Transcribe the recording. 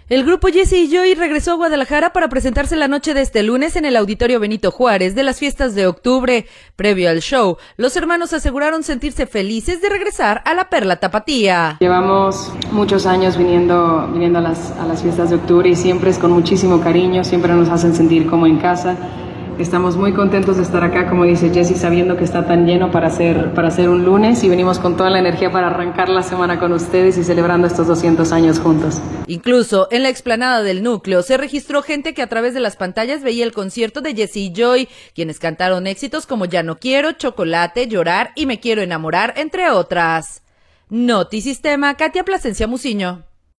El grupo Jesse y Joy regresó a Guadalajara para presentarse la noche de este lunes en el Auditorio Benito Juárez de las fiestas de octubre. Previo al show, los hermanos aseguraron sentirse felices de regresar a la Perla Tapatía. Llevamos muchos años viniendo a las fiestas de octubre y siempre es con muchísimo cariño, siempre nos hacen sentir como en casa. Estamos muy contentos de estar acá, como dice Jesse, sabiendo que está tan lleno para hacer un lunes y venimos con toda la energía para arrancar la semana con ustedes y celebrando estos 200 años juntos. Incluso en la explanada del núcleo se registró gente que a través de las pantallas veía el concierto de Jesse y Joy, quienes cantaron éxitos como Ya no quiero, Chocolate, Llorar y Me quiero enamorar, entre otras. Notisistema, Katia Plasencia Muciño.